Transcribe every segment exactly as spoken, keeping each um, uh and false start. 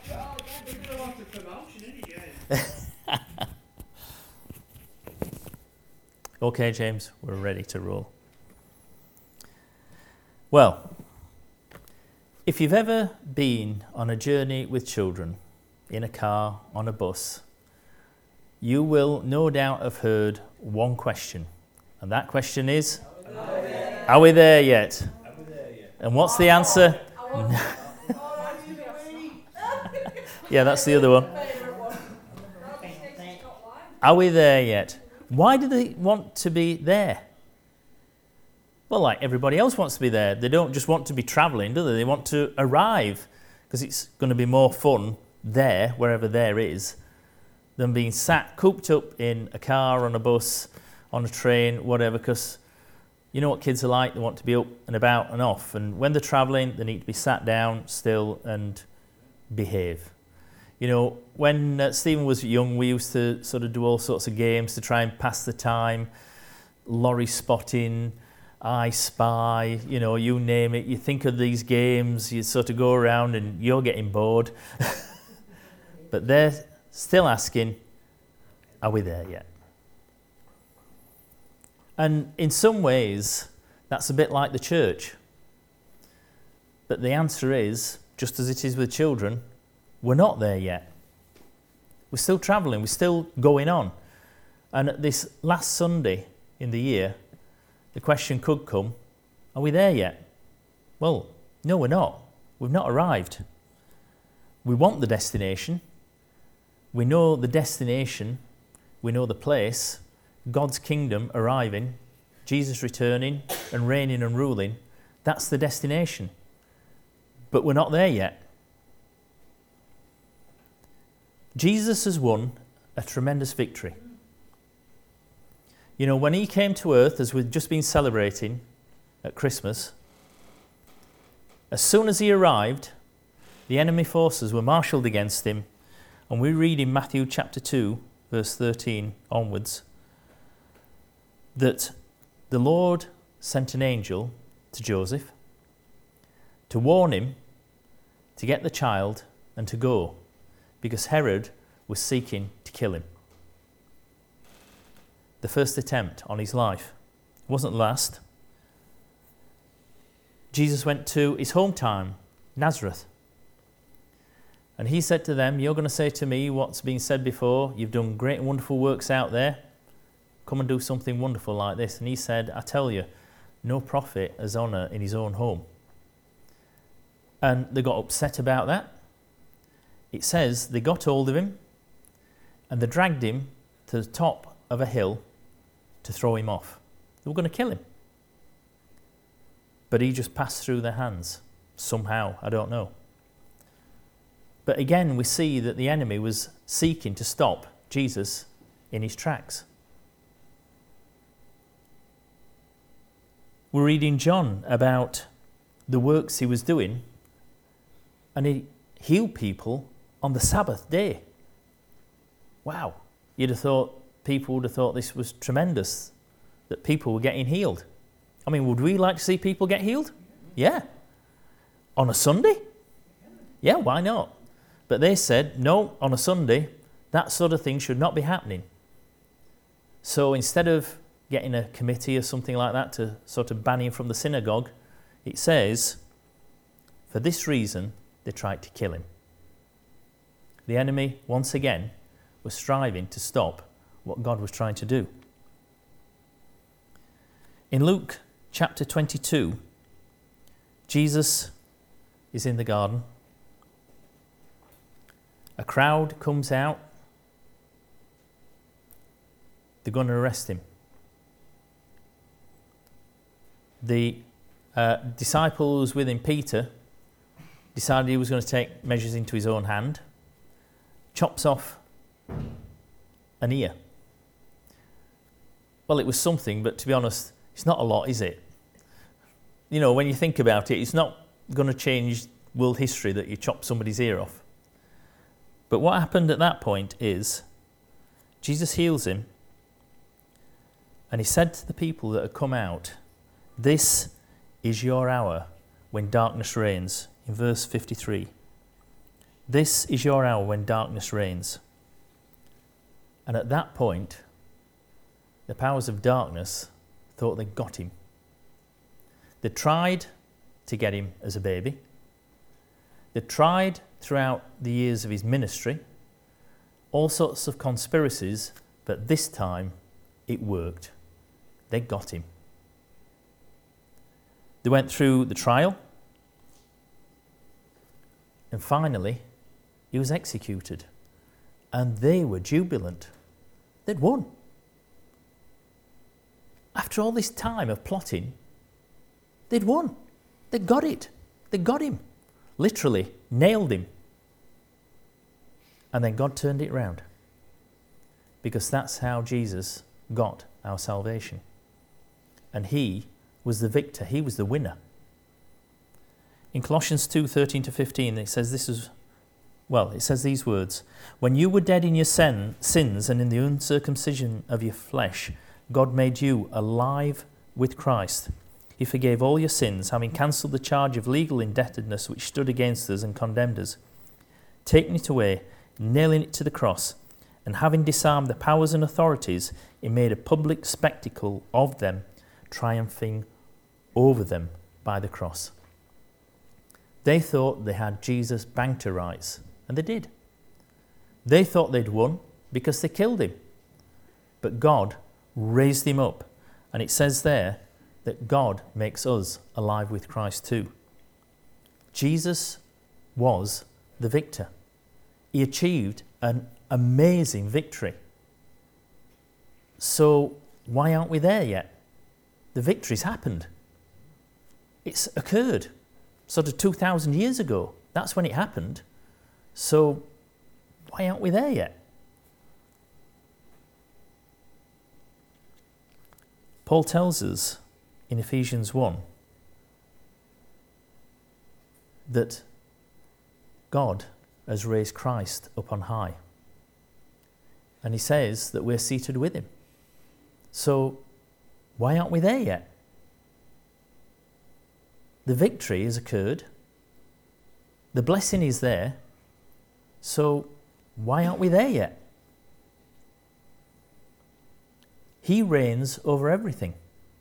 Okay, James, we're ready to roll. Well, if you've ever been on a journey with children, in a car, on a bus, you will no doubt have heard one question. And that question is, are we there yet? And what's the answer? Yeah, that's the other one. Are we there yet? Why do they want to be there? Well, like everybody else wants to be there. They don't just want to be travelling, do they? They want to arrive, because it's going to be more fun there, wherever there is, than being sat cooped up in a car, on a bus, on a train, whatever, because you know what kids are like. They want to be up and about and off. And when they're travelling, they need to be sat down, still, and behave. You know, when uh, Stephen was young, we used to sort of do all sorts of games to try and pass the time. Lorry spotting, I Spy, you know, you name it. You think of these games, you sort of go around and you're getting bored. But they're still asking, are we there yet? And in some ways, that's a bit like the church. But the answer is, just as it is with children, we're not there yet. We're still travelling, we're still going on. And at this last Sunday in the year, the question could come, are we there yet? Well, no, we're not. We've not arrived. We want the destination. We know the destination. We know the place. God's kingdom arriving, Jesus returning and reigning and ruling. That's the destination. But we're not there yet. Jesus has won a tremendous victory. You know, when he came to earth, as we've just been celebrating at Christmas, as soon as he arrived, the enemy forces were marshalled against him. And we read in Matthew chapter two, verse thirteen onwards, that the Lord sent an angel to Joseph to warn him to get the child and to go, because Herod was seeking to kill him. The first attempt on his life. It wasn't the last. Jesus went to his hometown, Nazareth. And he said to them, you're going to say to me what's been said before. You've done great and wonderful works out there. Come and do something wonderful like this. And he said, I tell you, no prophet has honour in his own home. And they got upset about that. It says they got hold of him and they dragged him to the top of a hill to throw him off. They were going to kill him. But he just passed through their hands. Somehow, I don't know. But again, we see that the enemy was seeking to stop Jesus in his tracks. We're reading John about the works he was doing, and he healed people on the Sabbath day. Wow. You'd have thought, people would have thought this was tremendous, that people were getting healed. I mean, would we like to see people get healed? Yeah. On a Sunday? Yeah, why not? But they said, no, on a Sunday, that sort of thing should not be happening. So instead of getting a committee or something like that to sort of ban him from the synagogue, it says, for this reason, they tried to kill him. The enemy, once again, was striving to stop what God was trying to do. In Luke chapter twenty-two, Jesus is in the garden. A crowd comes out. They're going to arrest him. The uh, disciple who was with him, Peter, decided he was going to take measures into his own hand, chops off an ear. Well, it was something, but to be honest, it's not a lot, is it? You know, when you think about it, it's not going to change world history that you chop somebody's ear off. But what happened at that point is Jesus heals him, and he said to the people that had come out, this is your hour when darkness reigns, in verse fifty-three. This is your hour when darkness reigns. And at that point, the powers of darkness thought they got him. They tried to get him as a baby. They tried throughout the years of his ministry, all sorts of conspiracies, but this time it worked. They got him. They went through the trial, and finally he was executed. And they were jubilant. They'd won. After all this time of plotting, they'd won. They got it. They got him. Literally nailed him. And then God turned it round. Because that's how Jesus got our salvation. And he was the victor. He was the winner. In Colossians two, thirteen to fifteen, it says this is, well, it says these words. When you were dead in your sin, sins and in the uncircumcision of your flesh, God made you alive with Christ. He forgave all your sins, having cancelled the charge of legal indebtedness which stood against us and condemned us, taking it away, nailing it to the cross, and having disarmed the powers and authorities, he made a public spectacle of them, triumphing over them by the cross. They thought they had Jesus banked to rights, and they did. They thought they'd won because they killed him. But God raised him up, and it says there that God makes us alive with Christ too. Jesus was the victor. He achieved an amazing victory. So why aren't we there yet? The victory's happened. It's occurred sort of two thousand years ago. That's when it happened. So why aren't we there yet? Paul tells us in Ephesians one that God has raised Christ up on high. And he says that we're seated with him. So why aren't we there yet? The victory has occurred. The blessing is there. So why aren't we there yet? He reigns over everything.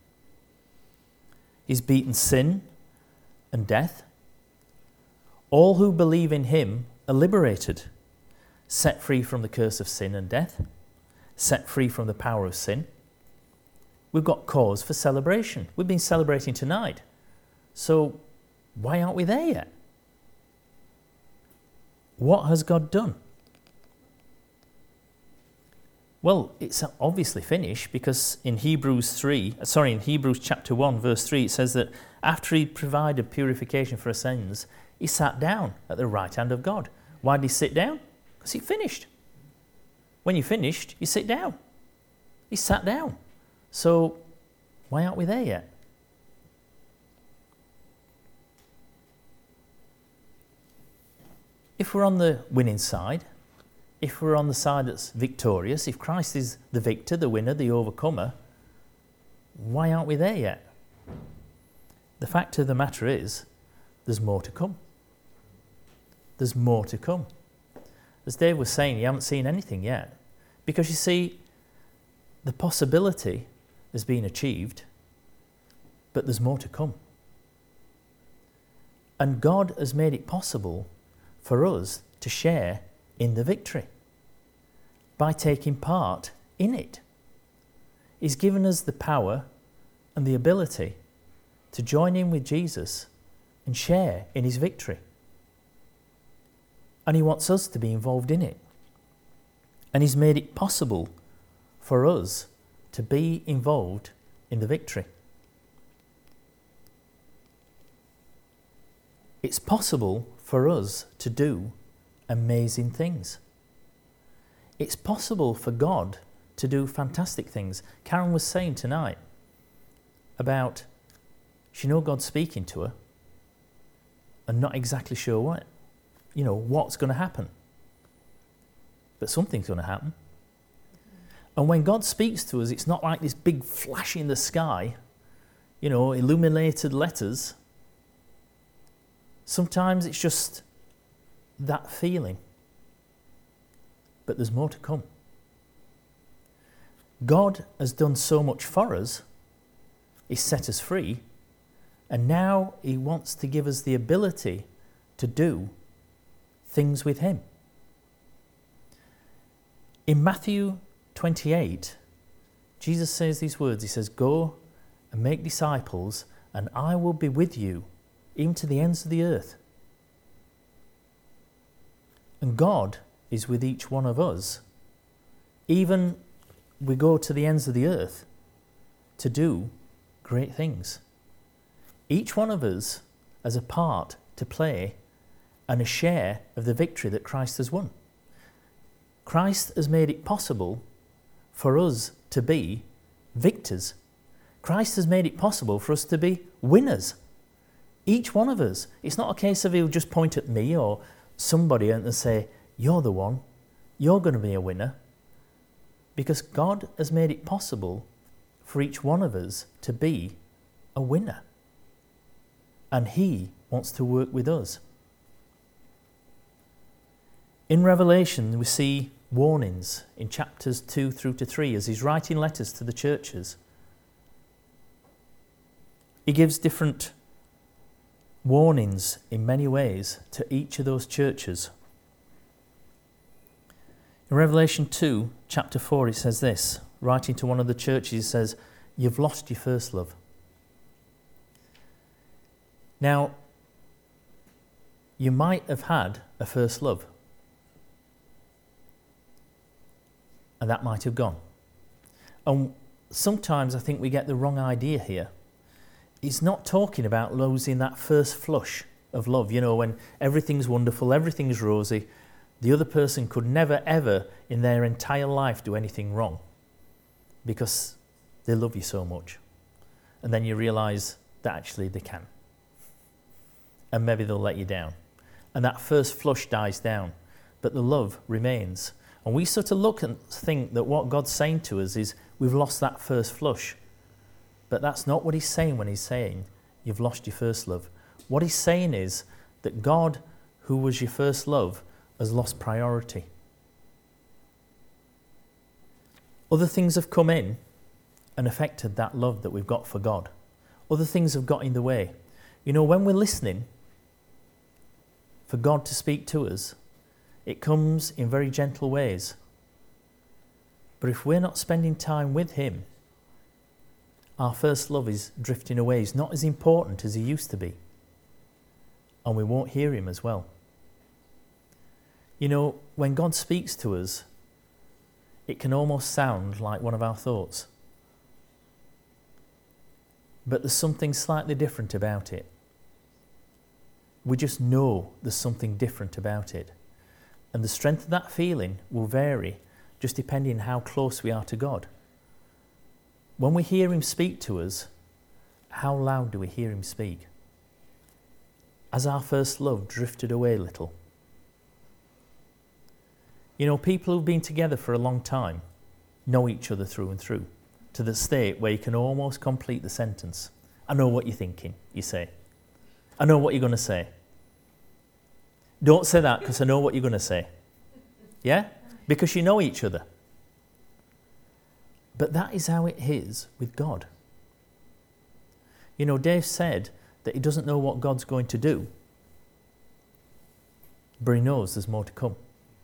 He's beaten sin and death. All who believe in him are liberated, set free from the curse of sin and death, set free from the power of sin. We've got cause for celebration. We've been celebrating tonight. So why aren't we there yet? What has God done? Well, it's obviously finished because in Hebrews three, sorry, in Hebrews chapter one, verse three, it says that after he provided purification for our sins, he sat down at the right hand of God. Why did he sit down? Because he finished. When you finished, you sit down. He sat down. So why aren't we there yet? If we're on the winning side, if we're on the side that's victorious, if Christ is the victor, the winner, the overcomer, why aren't we there yet? The fact of the matter is, there's more to come. There's more to come. As Dave was saying, you haven't seen anything yet. Because you see, the possibility has been achieved, but there's more to come. And God has made it possible for us to share in the victory by taking part in it. He's given us the power and the ability to join in with Jesus and share in his victory. And he wants us to be involved in it. And he's made it possible for us to be involved in the victory. It's possible for us to do amazing things. It's possible for God to do fantastic things. Karen was saying tonight about, she know God's speaking to her and not exactly sure what, you know, what's going to happen. But something's going to happen. And when God speaks to us, it's not like this big flash in the sky, you know, illuminated letters. Sometimes it's just that feeling. But there's more to come. God has done so much for us. He's set us free. And now he wants to give us the ability to do things with him. In Matthew twenty-eight, Jesus says these words. He says, "Go and make disciples, and I will be with you, even to the ends of the earth." And God is with each one of us, even we go to the ends of the earth to do great things. Each one of us has a part to play and a share of the victory that Christ has won. Christ has made it possible for us to be victors. Christ has made it possible for us to be winners. Each one of us. It's not a case of he'll just point at me or somebody and say, "You're the one, you're going to be a winner." Because God has made it possible for each one of us to be a winner. And he wants to work with us. In Revelation, we see warnings in chapters two through to three as he's writing letters to the churches. He gives different warnings in many ways to each of those churches. In Revelation two, chapter four, it says this, writing to one of the churches, he says, "You've lost your first love." Now, you might have had a first love, and that might have gone. And sometimes I think we get the wrong idea here. It's not talking about losing that first flush of love, you know, when everything's wonderful, everything's rosy. The other person could never, ever in their entire life do anything wrong because they love you so much. And then you realise that actually they can. And maybe they'll let you down. And that first flush dies down, but the love remains. And we sort of look and think that what God's saying to us is we've lost that first flush. But that's not what he's saying when he's saying you've lost your first love. What he's saying is that God, who was your first love, has lost priority. Other things have come in and affected that love that we've got for God. Other things have got in the way. You know, when we're listening for God to speak to us, it comes in very gentle ways. But if we're not spending time with him, our first love is drifting away. He's not as important as he used to be. And we won't hear him as well. You know, when God speaks to us, it can almost sound like one of our thoughts. But there's something slightly different about it. We just know there's something different about it. And the strength of that feeling will vary just depending on how close we are to God. When we hear him speak to us, how loud do we hear him speak? Has our first love drifted away a little? You know, people who've been together for a long time know each other through and through, to the state where you can almost complete the sentence. I know what you're thinking, you say. I know what you're going to say. Don't say that because I know what you're going to say. Yeah? Because you know each other. But that is how it is with God. You know, Dave said that he doesn't know what God's going to do, but he knows there's more to come.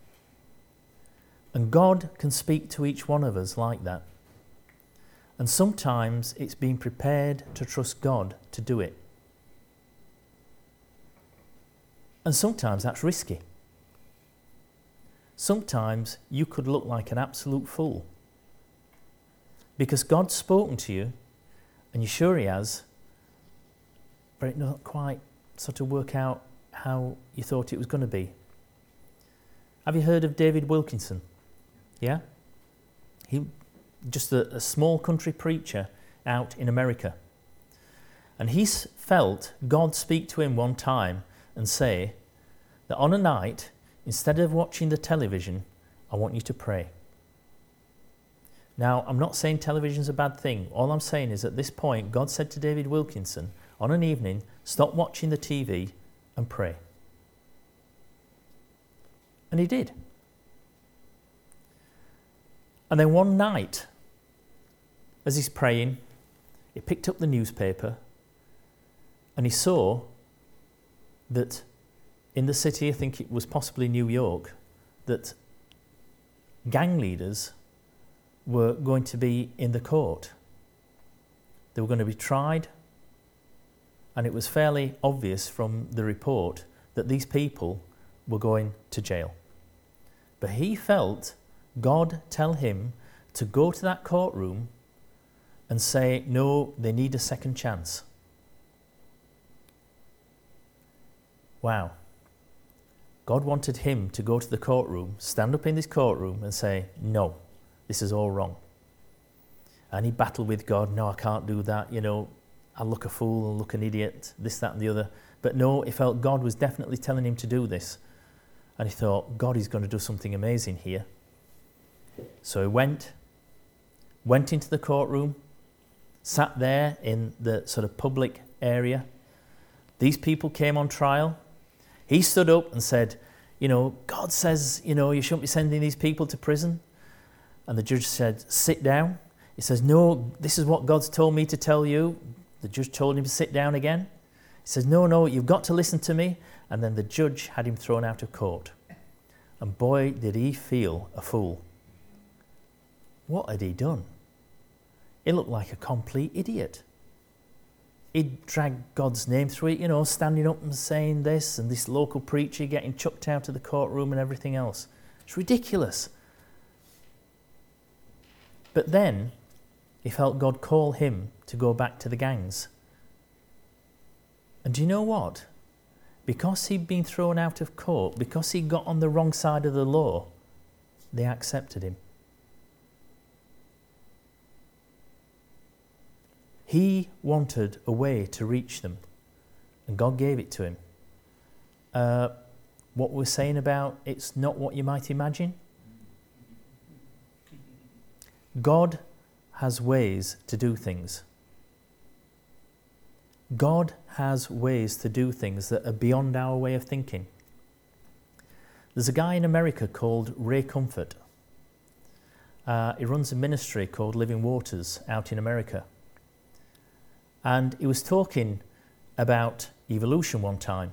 And God can speak to each one of us like that. And sometimes it's being prepared to trust God to do it. And sometimes that's risky. Sometimes you could look like an absolute fool. Because God's spoken to you, and you're sure he has, but it doesn't quite sort of work out how you thought it was going to be. Have you heard of David Wilkinson? Yeah? He just a, a small country preacher out in America. And he's felt God speak to him one time and say that on a night, instead of watching the television, I want you to pray. Now, I'm not saying television's a bad thing. All I'm saying is at this point, God said to David Wilkinson, on an evening, stop watching the T V and pray. And he did. And then one night, as he's praying, he picked up the newspaper and he saw that in the city, I think it was possibly New York, that gang leaders were going to be in the court. They were going to be tried, and it was fairly obvious from the report that these people were going to jail. But he felt God tell him to go to that courtroom and say, no, they need a second chance. Wow. God wanted him to go to the courtroom, stand up in this courtroom and say, no, this is all wrong. And he battled with God, no, I can't do that, you know, I'll look a fool, I'll look an idiot, this, that and the other. But no, he felt God was definitely telling him to do this. And he thought, God is going to do something amazing here. So he went, went into the courtroom, sat there in the sort of public area. These people came on trial. He stood up and said, you know, God says, you know, you shouldn't be sending these people to prison. And the judge said, sit down. He says, no, this is what God's told me to tell you. The judge told him to sit down again. He says, no, no, you've got to listen to me. And then the judge had him thrown out of court. And boy, did he feel a fool. What had he done? He looked like a complete idiot. He'd dragged God's name through it, you know, standing up and saying this, and this local preacher getting chucked out of the courtroom and everything else. It's ridiculous. But then he felt God call him to go back to the gangs. And do you know what? Because he'd been thrown out of court, because he got on the wrong side of the law, they accepted him. He wanted a way to reach them, and God gave it to him. Uh, what we're saying about it's not what you might imagine. God has ways to do things. God has ways to do things that are beyond our way of thinking. There's a guy in America called Ray Comfort. Uh, he runs a ministry called Living Waters out in America. And he was talking about evolution one time.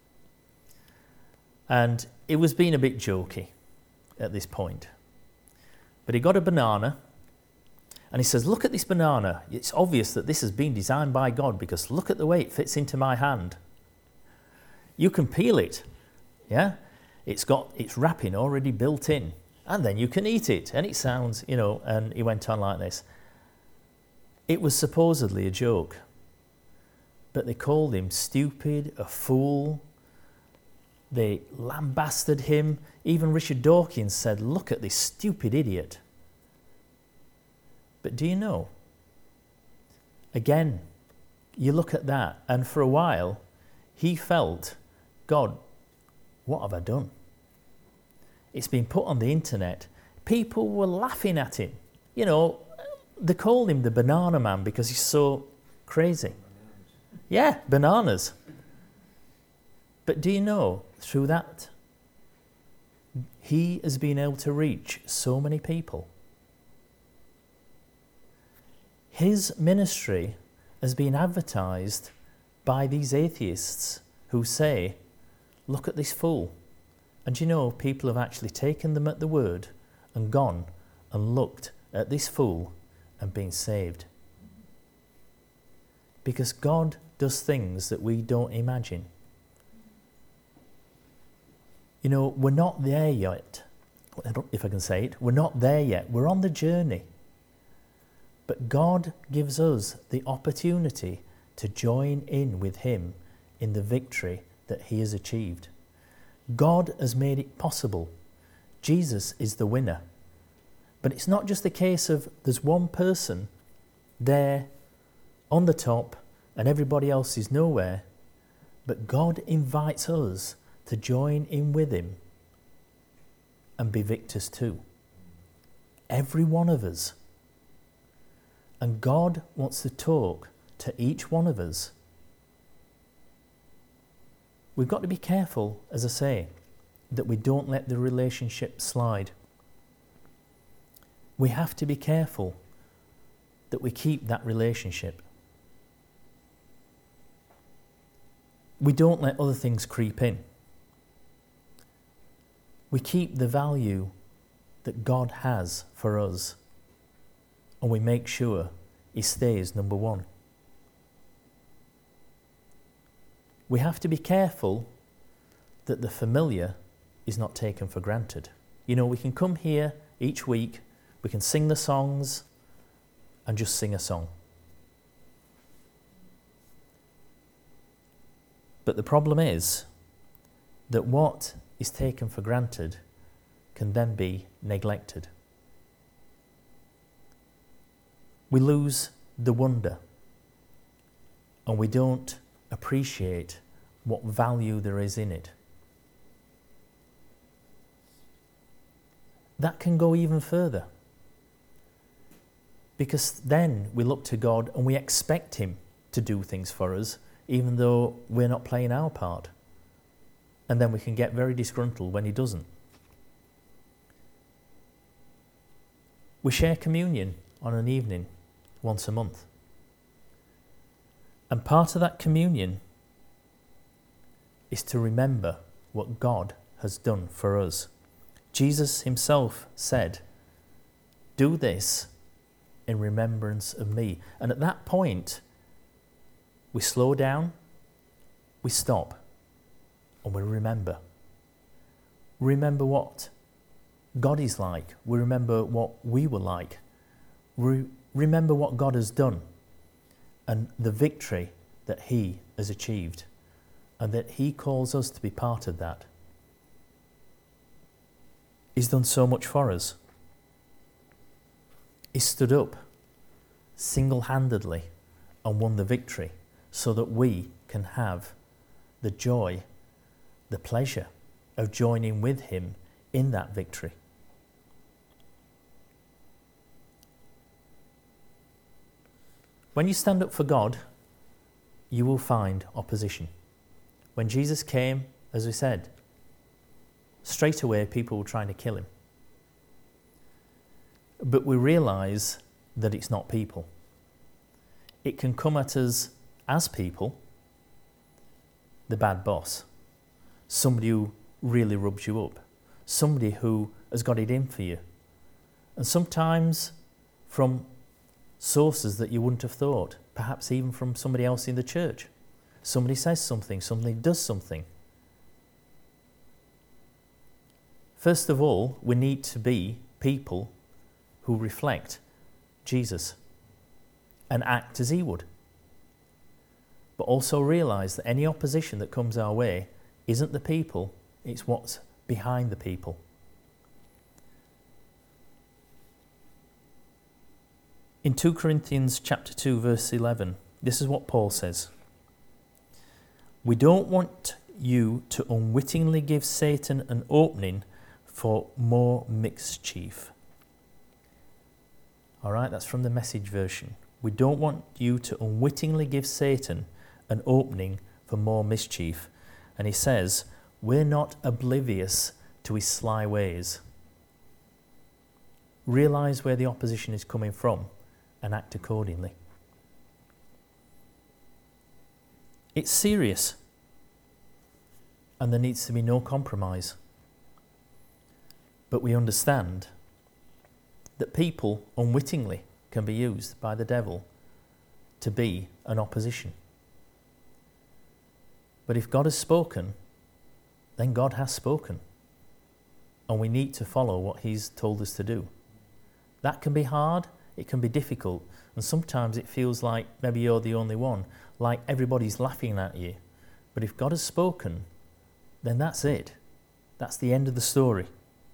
And it was being a bit jokey at this point. But he got a banana, and he says, look at this banana. It's obvious that this has been designed by God, because look at the way it fits into my hand. You can peel it, yeah? It's got its wrapping already built in, and then you can eat it. And it sounds, you know, and he went on like this. It was supposedly a joke, but they called him stupid, a fool. They lambasted him. Even Richard Dawkins said, look at this stupid idiot. But do you know? Again, you look at that, and for a while, he felt, God, what have I done? It's been put on the internet. People were laughing at him. You know, they called him the banana man because he's so crazy. Yeah, bananas. But do you know, through that, he has been able to reach so many people. His ministry has been advertised by these atheists who say, look at this fool. And you know, people have actually taken them at the word and gone and looked at this fool and been saved. Because God does things that we don't imagine. You know, we're not there yet. If I can say it, we're not there yet. We're on the journey. But God gives us the opportunity to join in with him in the victory that he has achieved. God has made it possible. Jesus is the winner. But it's not just the case of there's one person there on the top and everybody else is nowhere. But God invites us to join in with him and be victors too. Every one of us. And God wants to talk to each one of us. We've got to be careful, as I say. that we don't let the relationship slide. We have to be careful that we keep that relationship. We don't let other things creep in. We keep the value that God has for us, and we make sure He stays number one. We have to be careful that the familiar is not taken for granted. You know, we can come here each week, we can sing the songs and just sing a song. But the problem is that what is taken for granted can then be neglected. We lose the wonder, and we don't appreciate what value there is in it. That can go even further, because then we look to God and we expect Him to do things for us, even though we're not playing our part. And then we can get very disgruntled when He doesn't. We share communion on an evening once a month. And part of that communion is to remember what God has done for us. Jesus Himself said, "Do this in remembrance of me." And at that point, we slow down, we stop, and we remember. Remember what God is like. We remember what we were like. We remember what God has done and the victory that He has achieved, and that He calls us to be part of that. He's done so much for us. He stood up single-handedly and won the victory so that we can have the joy, the pleasure of joining with Him in that victory. When you stand up for God, you will find opposition. When Jesus came, as we said, straight away people were trying to kill Him. But we realise that it's not people. It can come at us as people, the bad boss, somebody who really rubs you up, somebody who has got it in for you. And sometimes from sources that you wouldn't have thought, perhaps even from somebody else in the church. Somebody says something, somebody does something. First of all, we need to be people who reflect Jesus and act as He would. But also realise that any opposition that comes our way isn't the people, it's what's behind the people. In Second Corinthians chapter two, verse eleven, this is what Paul says. "We don't want you to unwittingly give Satan an opening for more mischief." All right, that's from the Message version. We don't want you to unwittingly give Satan an opening for more mischief. And he says, we're not oblivious to his sly ways. Realise where the opposition is coming from and act accordingly. It's serious, and there needs to be no compromise. But we understand that people unwittingly can be used by the devil to be an opposition. But if God has spoken, then God has spoken. And we need to follow what He's told us to do. That can be hard, it can be difficult, and sometimes it feels like maybe you're the only one, like everybody's laughing at you. But if God has spoken, then that's it. That's the end of the story.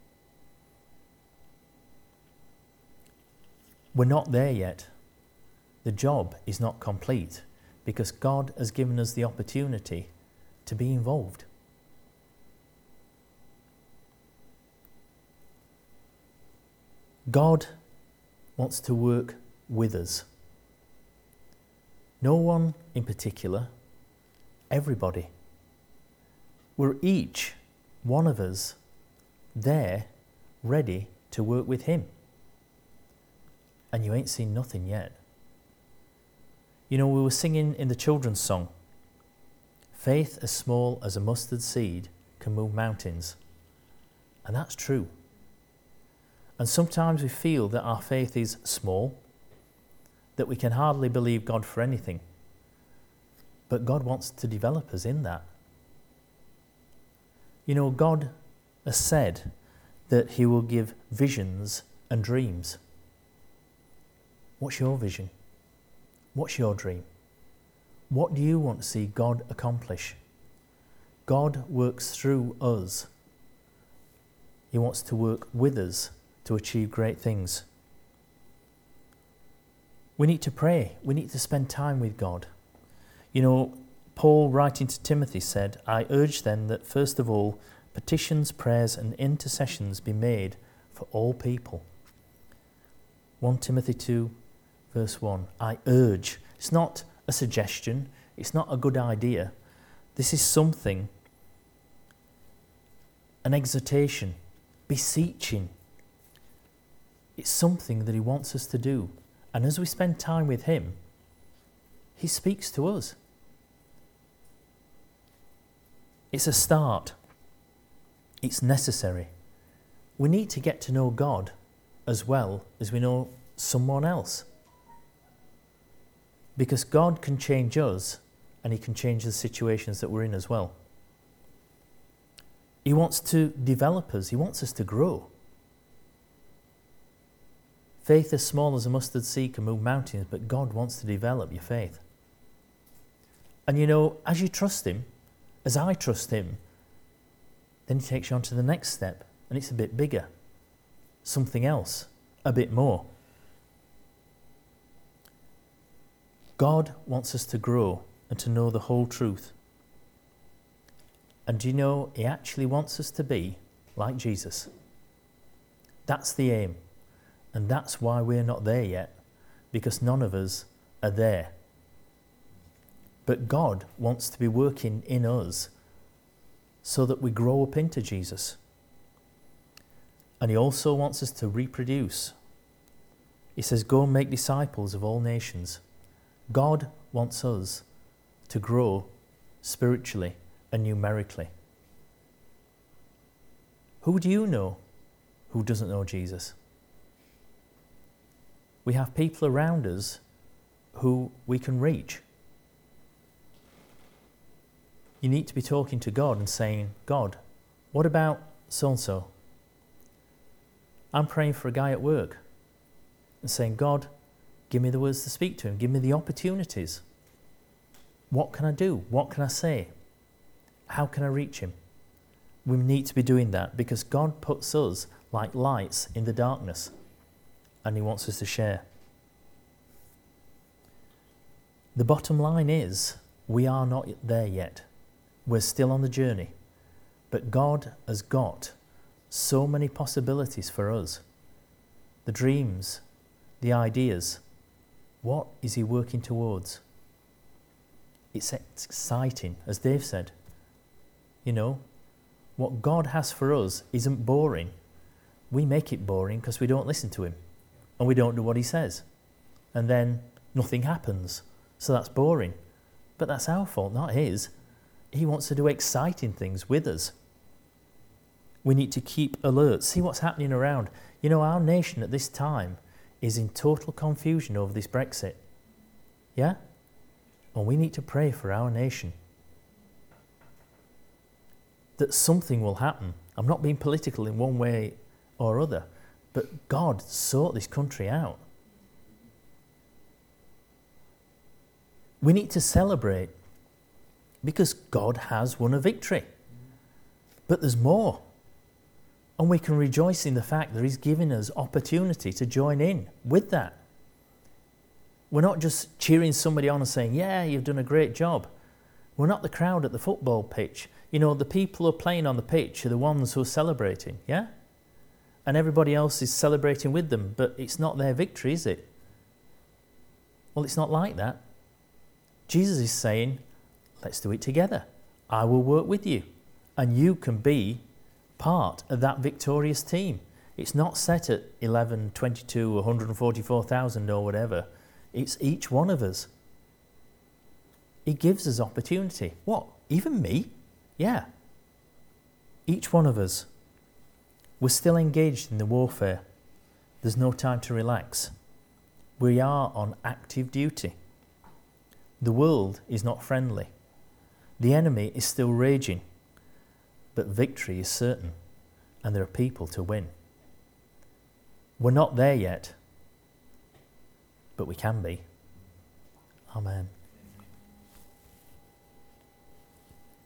We're not there yet. The job is not complete because God has given us the opportunity to be involved. God wants to work with us. No one in particular, everybody. We're each one of us there ready to work with him. And you ain't seen nothing yet. You know, we were singing in the children's song, faith as small as a mustard seed can move mountains. And that's true. And sometimes we feel that our faith is small, that we can hardly believe God for anything. But God wants to develop us in that. You know, God has said that he will give visions and dreams. What's your vision? What's your dream? What do you want to see God accomplish? God works through us. He wants to work with us to achieve great things. We need to pray. We need to spend time with God. You know, Paul, writing to Timothy, said, I urge then that first of all, petitions, prayers, and intercessions be made for all people. First Timothy two, verse one. I urge. It's not a suggestion. It's not a good idea. This is something, an exhortation, beseeching. It's something that he wants us to do. And as we spend time with him, he speaks to us. It's a start. It's necessary. We need to get to know God as well as we know someone else. Because God can change us and he can change the situations that we're in as well. He wants to develop us. He wants us to grow. Faith as small as a mustard seed can move mountains, but God wants to develop your faith. And you know, as you trust him, as I trust him, then he takes you on to the next step, and it's a bit bigger. Something else, a bit more. God wants us to grow and to know the whole truth. And do you know, he actually wants us to be like Jesus. That's the aim. And that's why we're not there yet, because none of us are there. But God wants to be working in us so that we grow up into Jesus. And he also wants us to reproduce. He says, go and make disciples of all nations. God wants us to grow spiritually and numerically. Who do you know who doesn't know Jesus? We have people around us who we can reach. You need to be talking to God and saying, God, what about so-and-so? I'm praying for a guy at work and saying, God, give me the words to speak to him. Give me the opportunities. What can I do? What can I say? How can I reach him? We need to be doing that because God puts us like lights in the darkness and he wants us to share. The bottom line is we are not there yet. We're still on the journey. But God has got so many possibilities for us. The dreams, the ideas. What is he working towards? It's exciting, as Dave said. You know, what God has for us isn't boring. We make it boring because we don't listen to him and we don't do what he says. And then nothing happens. So that's boring. But that's our fault, not his. He wants to do exciting things with us. We need to keep alert, see what's happening around. You know, our nation at this time is in total confusion over this Brexit. Yeah? And we need to pray for our nation. That something will happen. I'm not being political in one way or other, but God sort this country out. We need to celebrate because God has won a victory. But there's more. And we can rejoice in the fact that he's given us opportunity to join in with that. We're not just cheering somebody on and saying, yeah, you've done a great job. We're not the crowd at the football pitch. You know, the people who are playing on the pitch are the ones who are celebrating, yeah? And everybody else is celebrating with them, but it's not their victory, is it? Well, it's not like that. Jesus is saying, let's do it together. I will work with you. And you can be part of that victorious team. It's not set at eleven, twenty-two, one hundred forty-four thousand or whatever. It's each one of us. He gives us opportunity. What? Even me? Yeah. Each one of us. We're still engaged in the warfare. There's no time to relax. We are on active duty. The world is not friendly. The enemy is still raging. But victory is certain, and there are people to win. We're not there yet, but we can be. Amen.